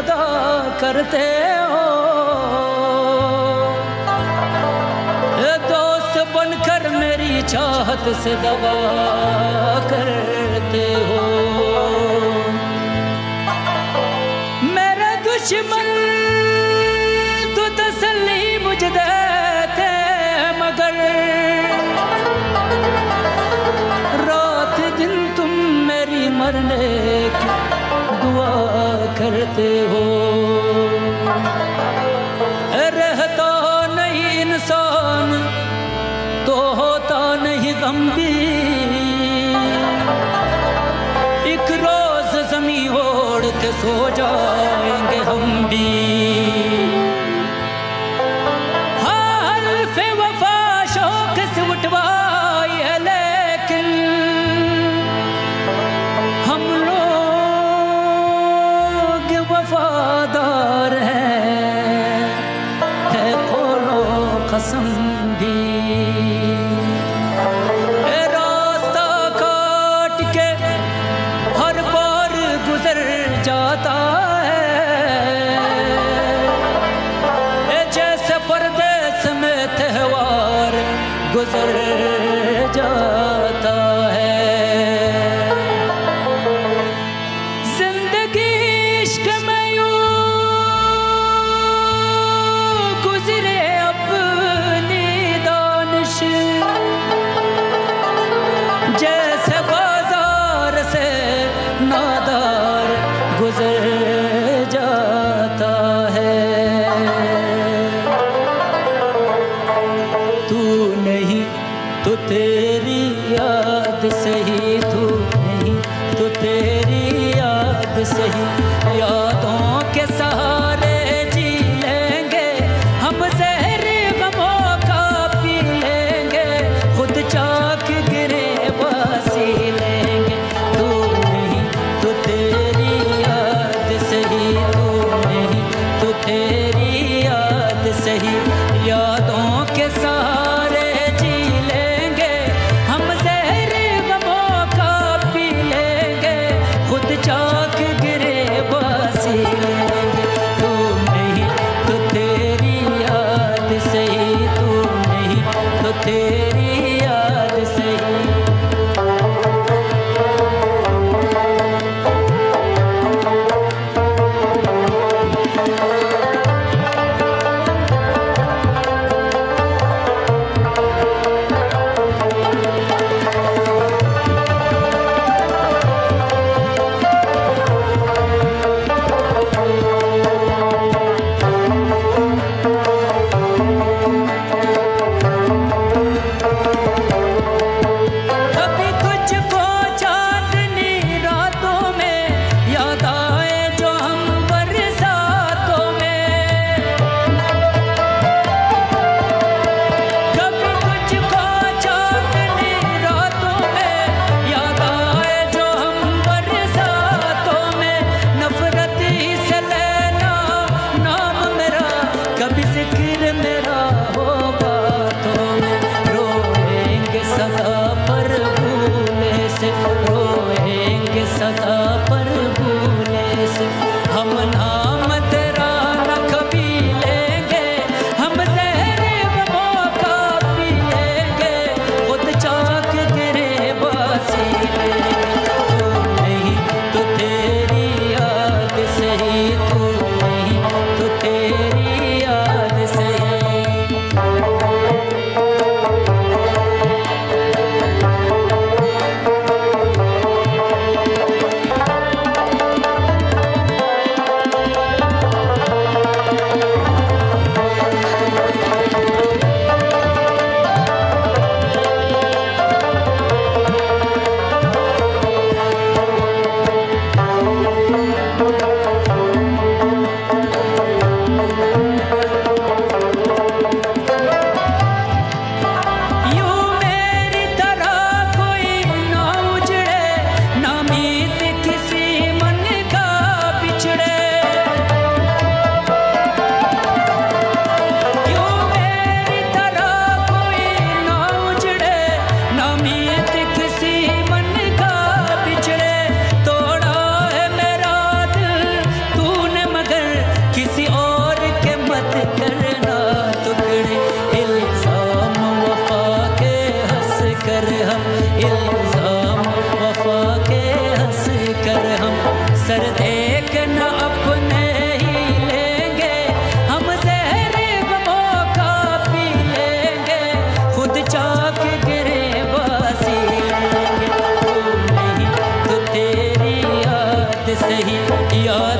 जुदा करते हो, दोस्त बनकर मेरी चाहत से दगा करते हो। मेरे दुश्मन तो तसल्ली मुझे देते मगर रात दिन तुम मेरी मरने की दुआ करते हो। रहता नहीं इंसान तो होता नहीं गम भी, एक रोज ज़मीं ओढ़ के सो जाएंगे हम भी। हल्फ़े वफ़ा शौक़ से उठवाई है लेकिन हम लोग वफादार हैं, है खोलो कसम भी। रास्ता काट के हर बार गुजर जाता है, जैसे परदेस में त्योहार गुजर जाता है। जिंदगी इश्क में यूं गुजरे अपनी दानिश, जैसे बाजार से नादार गुजर जाता है। तू नहीं तो तेरी याद सही, तू नहीं तो तेरी याद सही। यादों के सहारे जी लेंगे हम, ज़हर गमों का पी लेंगे, खुद चाक गिरे बासी लेंगे। तू नहीं तो तेरी याद सही, तू नहीं तो तेरी याद सही। यादों के सहारे जी लेंगे हम, ज़हर गमों का पी लेंगे, खुद चाक गिरे बासी लेंगे। तू नहीं तो तेरी याद सही, तू नहीं तो तेरी याद सही। कभी तुझको चांदनी रातों में याद आए जो हम बरसातों में, कभी तुझको चांदनी रातों में याद आए जो हम बरसातों में। नफरत ही से लेना नाम मेरा, कभी जिक्र मेरा हो बातों में। रोएंगे सदा पर भूले से, रोएंगे सदा पर भूले से। हम नाम तेरा न कभी लेंगे, हम ज़हर गमों का पी लेंगे, खुद चाक गिरे बासी लेंगे। तू नहीं तो तेरी याद सही, तू नहीं तो तेरी याद सही। से ही यार